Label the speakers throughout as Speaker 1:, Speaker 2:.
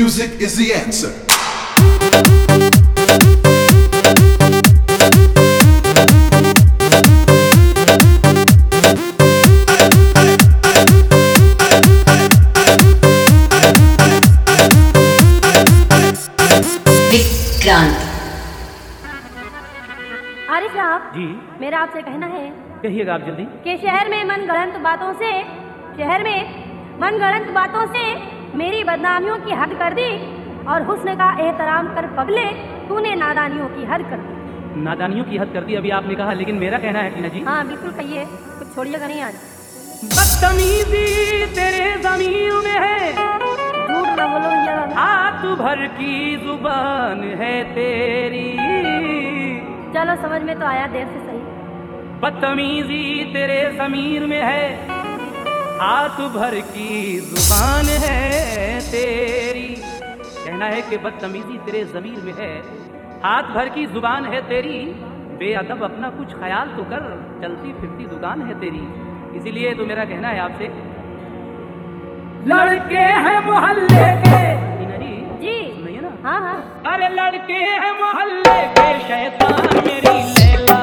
Speaker 1: Music is the answer.
Speaker 2: Arif साहब
Speaker 3: जी
Speaker 2: मेरा आपसे कहना है
Speaker 3: कहिएगा आप जल्दी।
Speaker 2: कि शहर में मनगढ़ंत बातों से मेरी बदनामियों की हद कर दी और हुस्न का एहतराम कर पगले तूने नादानियों की हद कर दी।
Speaker 3: नादानियों की हद कर दी अभी आपने कहा, लेकिन मेरा कहना है टीना जी।
Speaker 2: हाँ बिल्कुल कहिए, कुछ छोड़िएगा नहीं आज।
Speaker 3: बदतमीजी तेरे ज़मीर में है,
Speaker 2: झूठ ना बोलो भैया।
Speaker 3: हाथ भर की जुबान है तेरी।
Speaker 2: चलो समझ में तो आया, देर से सही।
Speaker 3: बदतमीजी तेरे ज़मीर में है, हाथ भर की जुबान है तेरी। कहना है कि बदतमीजी तेरे ज़मीर में है, हाथ भर की जुबान है तेरी। बेअदब अपना कुछ ख्याल तो कर, चलती फिरती दुकान है तेरी। इसीलिए तो मेरा कहना है आपसे, लड़के हैं मोहल्ले के।
Speaker 2: जी
Speaker 3: सुनिए ना।
Speaker 2: हाँ हाँ।
Speaker 3: अरे लड़के हैं मोहल्ले के शैतान मेरी लैला।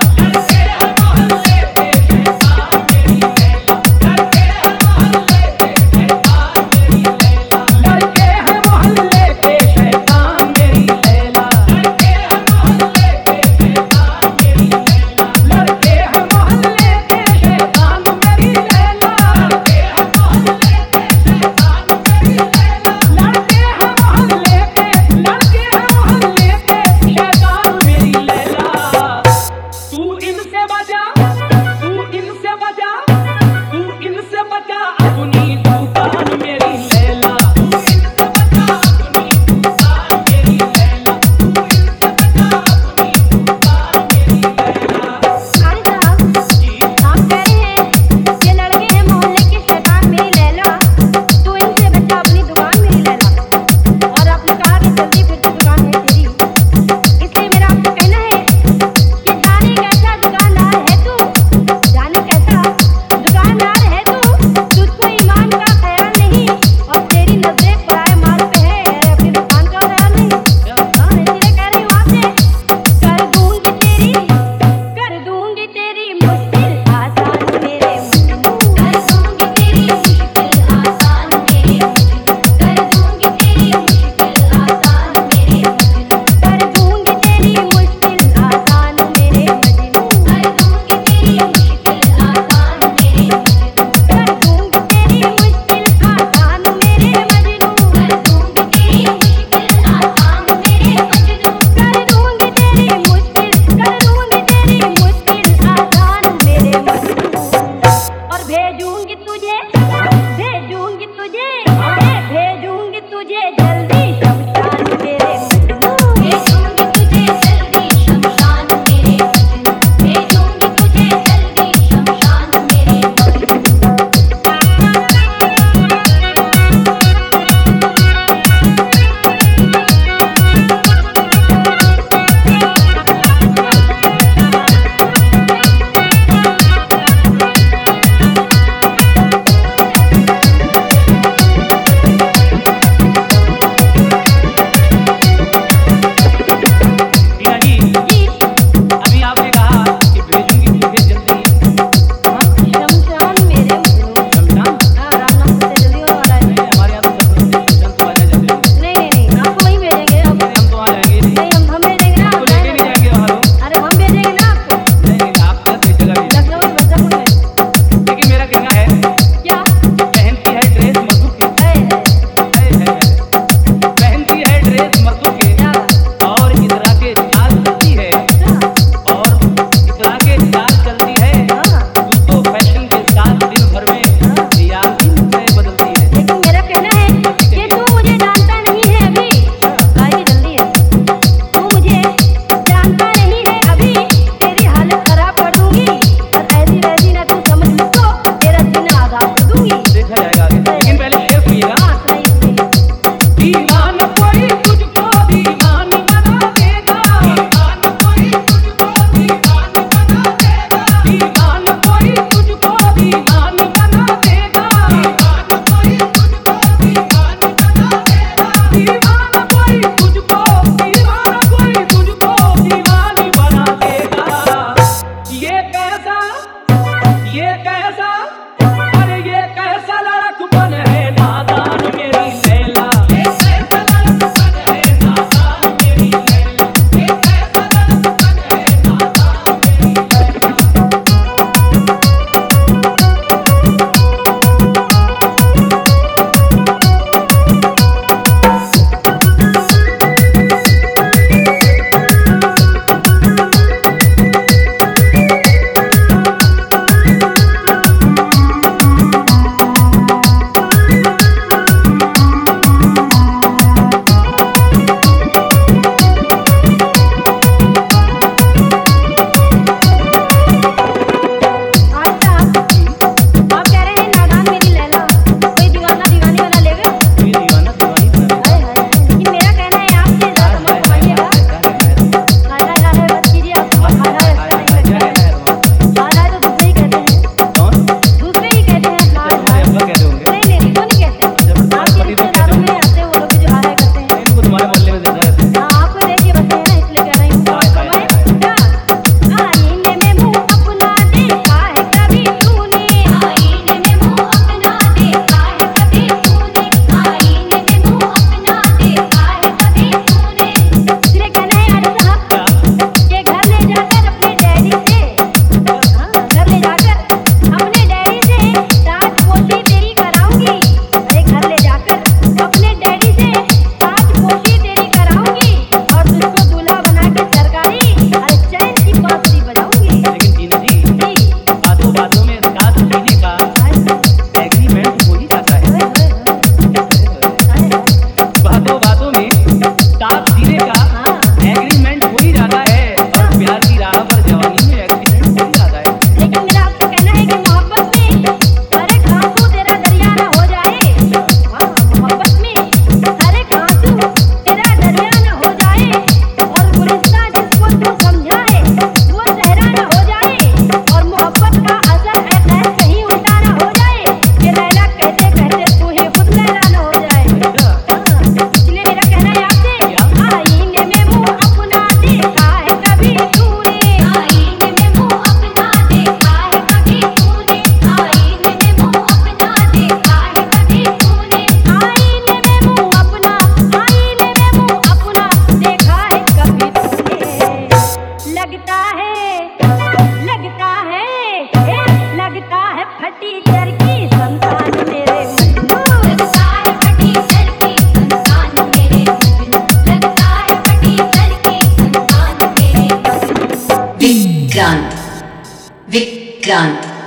Speaker 1: विक्रांत विक्रांत